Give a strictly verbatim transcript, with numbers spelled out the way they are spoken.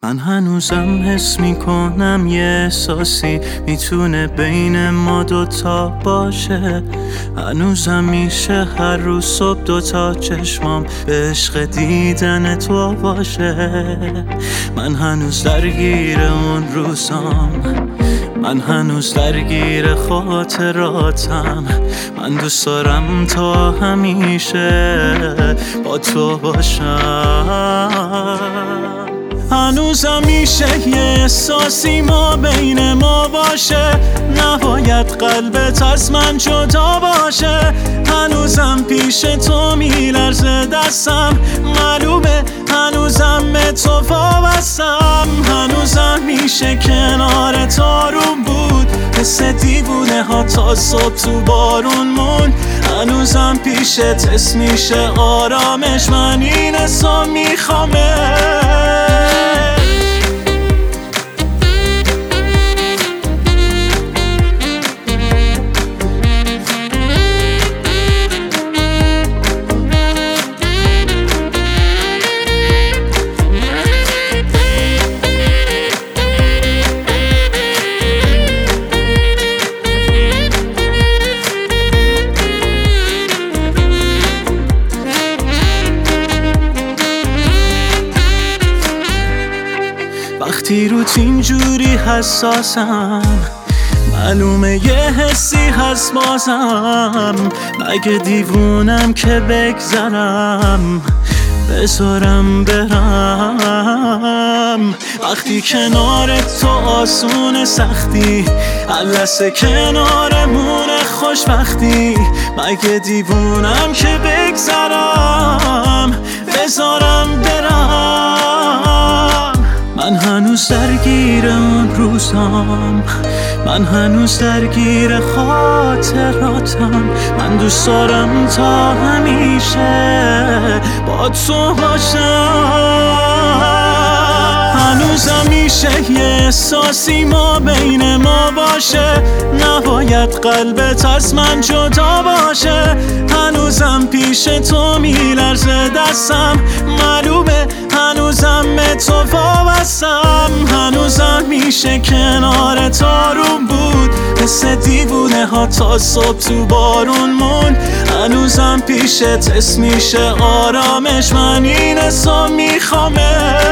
من هنوزم حس میکنم یه احساسی میتونه بین ما دوتا باشه. هنوزم میشه هر روز صبح دوتا چشمام به عشق دیدن تو باشه. من هنوز درگیر اون روزام، من هنوز درگیر خاطراتم. من دوست دارم تا همیشه با تو باشم. هنوزم میشه یه احساسی ما بین ما باشه، نباید قلبت از من جدا باشه. هنوزم پیش تو میلرزه دستم، معلومه هنوزم به تو وابستم. هنوزم میشه کنار تو آروم بود، حس دیوونه ها تا صبح تو بارون موند. هنوزم پیشت حس میشه آرامش، من این حسو میخوامه. وقتی روت اینجوری حساسم، معلومه یه حسی هست بازم. مگه دیوونم که بگذرم بذارم برم؟ وقتی کنارت تو آسون سختی، لحظه کنارمونه خوشبختی. مگه دیوونم که بگذرم بذارم برم؟ من هنوز درگیر اون روزام، من هنوز درگیر خاطراتم. من دوست دارم تا همیشه با تو باشم. هنوزم میشه یه احساسی ما بین ما باشه، نباید قلبت از من جدا باشه. هنوزم پیش تو میلرزه دستم، معلومه هنوزم به تو وابستم. هنوزم میشه کنار تو آروم بود، حس دیوونه ها تا صبح تو بارون موند. هنوزم پیشت حس میشه آرامش، من این حسو میخوامه.